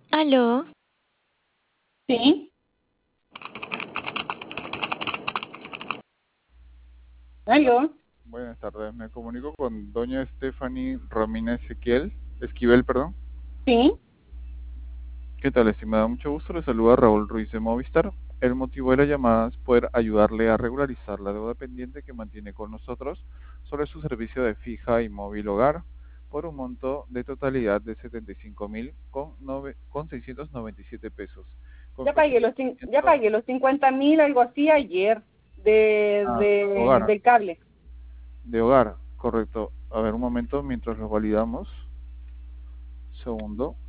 Aló, Sí, aló, Buenas tardes, me comunico con doña Stephanie Romina Esquivel, perdón. sí. ¿Qué tal, estimada? Mucho gusto, le saluda Raúl Ruiz de Movistar. El motivo de la llamada es poder ayudarle a regularizar la deuda pendiente que mantiene con nosotros sobre su servicio de fija y móvil hogar por un monto de totalidad de 75.000 con 697 pesos, con fecha de Ya vencimiento pagué los 50.000, algo así ayer, hogar, del cable. de hogar, correcto. A ver, un momento mientras lo validamos. Segundo.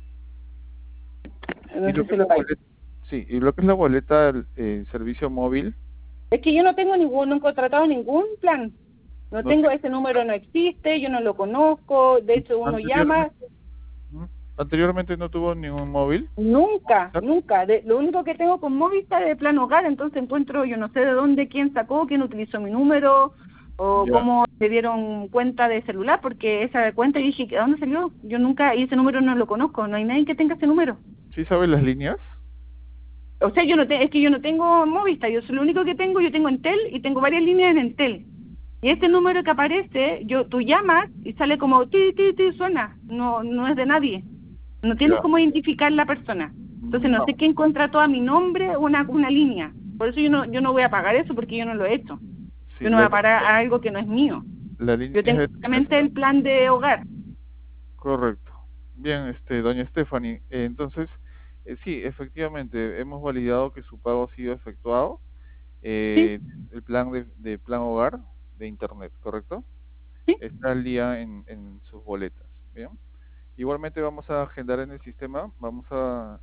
Y No lo sé que si es lo la pagué. boleta, sí, y lo que es la boleta del servicio móvil, Es que yo no tengo no he contratado ningún plan. No no tengo, tiene, ese número no existe, yo no lo conozco. De hecho, uno llama, anteriormente, anteriormente no tuvo ningún móvil. nunca, Movistar. nunca. Lo único que tengo con Movistar es de plan hogar, entonces encuentro, yo no sé de dónde, quién sacó, quién utilizó mi número, o Ya, cómo le dieron cuenta de celular, porque esa cuenta y dije, ¿de dónde salió? Yo nunca, y ese número no lo conozco, no hay nadie que tenga ese número. ¿sí sabe las líneas? O sea, es que yo no tengo Movistar, yo soy lo único que tengo, yo tengo Entel y tengo varias líneas en Entel. Y este número que aparece, tú llamas y sale como ti, ti, ti, suena, no es de nadie. No tienes Ya, cómo identificar la persona. Entonces no sé vamos. quién contrató a mi nombre una línea. Por eso yo no voy a pagar eso porque yo no lo he hecho. Sí, Yo no voy a pagar algo que no es mío. la línea Yo es tengo de solamente el plan de hogar. correcto. Bien, doña Stephanie, entonces, sí, efectivamente, hemos validado que su pago ha sido efectuado, Sí, eh, el plan de plan hogar de internet, ¿correcto? sí. Está al día en sus boletas, ¿bien? Igualmente vamos a agendar en el sistema, vamos a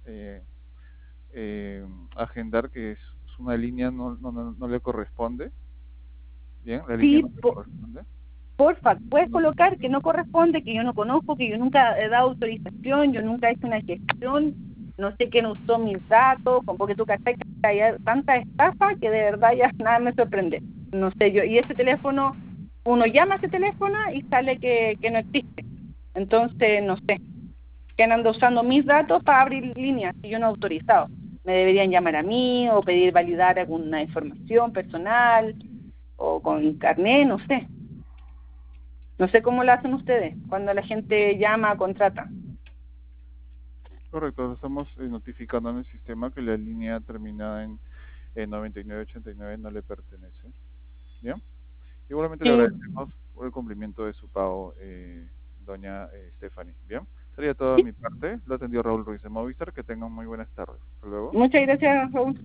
eh, agendar que es una línea, no le corresponde, bien, la línea no Sí, le corresponde. porfa, puedes colocar que no corresponde, que yo no conozco, que yo nunca he dado autorización, yo nunca he hecho una gestión, no sé quién usó mis datos, porque tú cachai que hay tanta estafa que de verdad ya nada me sorprende. No sé yo, y ese teléfono, uno llama a ese teléfono y sale que no existe. Entonces, no sé, que anda usando mis datos para abrir líneas que yo no he autorizado. Me deberían llamar a mí o pedir validar alguna información personal o con carnet, no sé. No sé cómo lo hacen ustedes cuando la gente llama, contrata. Correcto, estamos notificando en el sistema que la línea terminada en 9989 no le pertenece, bien. Igualmente le Sí, agradecemos por el cumplimiento de su pago, doña Stephanie, bien. Sería todo de sí. mi parte, lo atendió Raúl Ruiz de Movistar, que tengan muy buenas tardes. Hasta luego. Muchas gracias, Raúl.